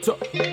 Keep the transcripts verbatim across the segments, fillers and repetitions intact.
So,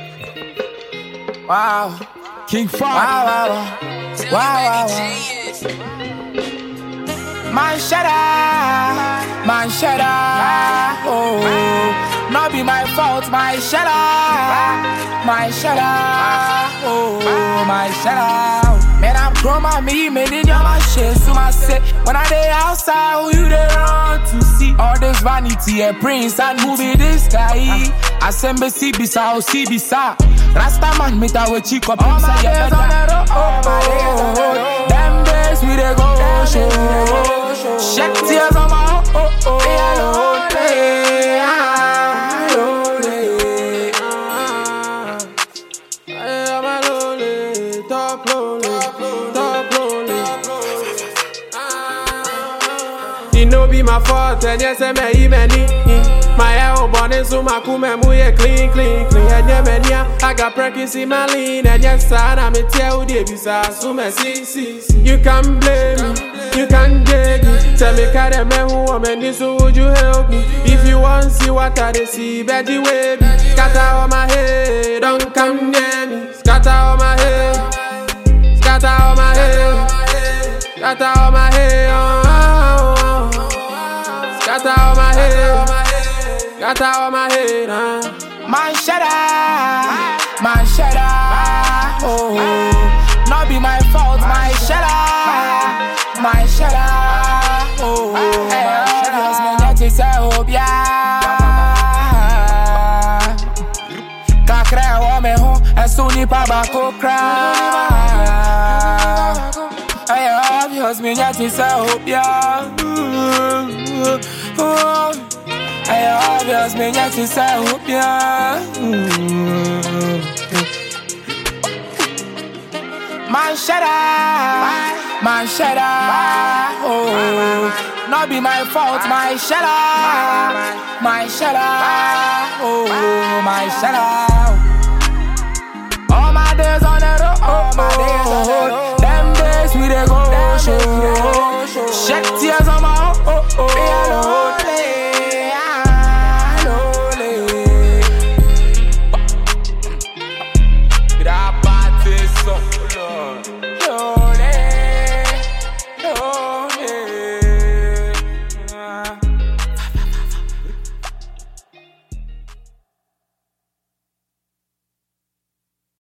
wow, King Fat. Wow, wow, wow, wow, wow, wow. Man, shut up, man, shut up. Oh, not be my fault, my shut up, my shut up. Oh, my shut up. Man, I'm chroma me, made in your shit. So I say, when I day outside, who you there on to see? All this vanity, a prince, and who be this guy? I send me see bisa, see bisa. Rasta man, me ta we chick up, I'm say yeah, better. Oh, my days on the road. Them days we dey go show. Shed tears on my oh oh oh it no be my fault, and yes, I may many. My hair born in so my kume muye clean, clean, clean. And yeah, mania, I got practice in my lean, and yes, son, I'm a tell you, bisa, so me see, see, see. You can blame me, you can dig me. Tell me, can a man who am in this, so would you help me? If you want to see what I see, bet you way be. Scatter on my head, don't come near me. Scatter on my head, scatter on my head, scatter on my head, oh, oh, oh. Scatter on my head. Got out of my head, huh? Man, shut up, man, shut up. Oh, not be my fault, my shut up, my shut up. Oh, my shut up. Me nyati se obia. Kakre wa me ho, esuni pa bako kra. Ay, obvious me nyati se obia. I obvious me nyati to say hope ya. Man, shut up, man, shut up. Oh, not be my fault, my shut up, my shut up. Oh, my shut up. All my days on the road, all my days on the road. Them days we dey go show. Check